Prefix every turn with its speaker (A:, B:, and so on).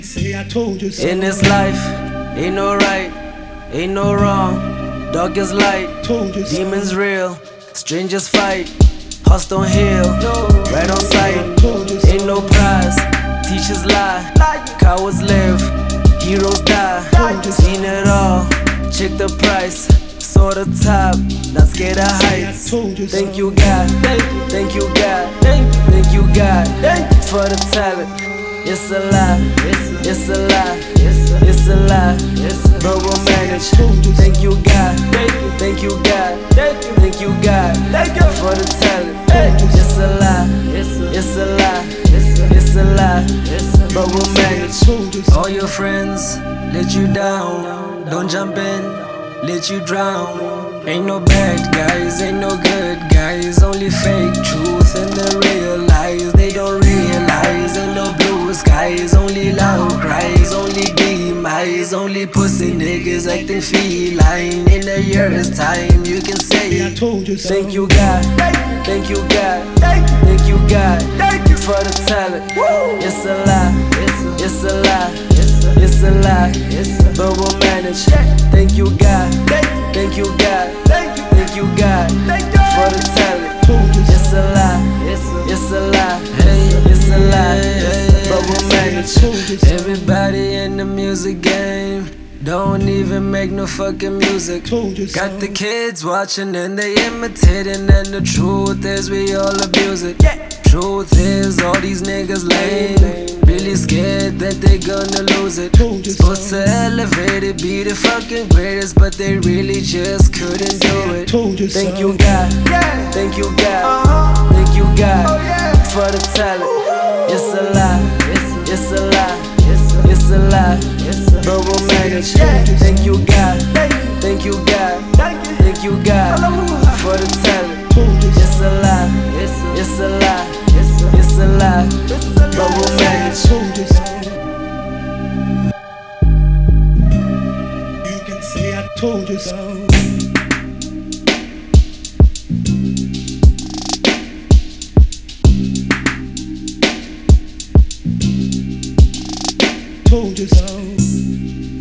A: Say I told you so.
B: In this life, ain't no right, ain't no wrong. Dark is light,
A: Told you so.
B: demons real, strangers fight, hearts don't heal, right on sight.
A: Told you so.
B: Ain't no prize, teachers lie, cowards live, heroes die. Seen it all, check the price, saw the top, not scared of heights.
A: Told you so.
B: Thank you God, thank you God, thank you God for the talent. It's a lie, it's a lie, it's a lie, but we'll manage. Thank you God, thank you God, thank you God for the talent. It's a lie, it's a lie, it's a lie, but we'll manage. All your friends let you down, don't jump in, let you drown. Ain't no bad guys, ain't no good guys, only fake truth and the real lies. They don't realize, ain't no blue skies, only loud cries, only demise, only pussy niggas acting feline. In a year's time, you can say
A: I told you so.
B: thank you God, thank you God, thank you God for the talent. It's a lie, it's a lie, it's a lie, but we'll manage. Thank you God, thank you God, thank you God for the talent. It's a lie, it's a lie, it's a lie, but we'll manage. Everybody in the music game don't even make no fucking music. Got the kids watching and they imitating, and the truth is we all abuse it. Truth is all these niggas lame, really scared that they gonna lose it. Supposed to elevate it, be the fucking greatest, but they really just couldn't do it. Thank you God, thank you God, thank you God for the talent. It's a lie, it's a lie, it's a lie, but we'll manage. Thank you God, thank you God, thank you God for the talent. It's a lie, it's a lie, it's a lie, but we'll manage.
A: You can say I told you so. Told you so.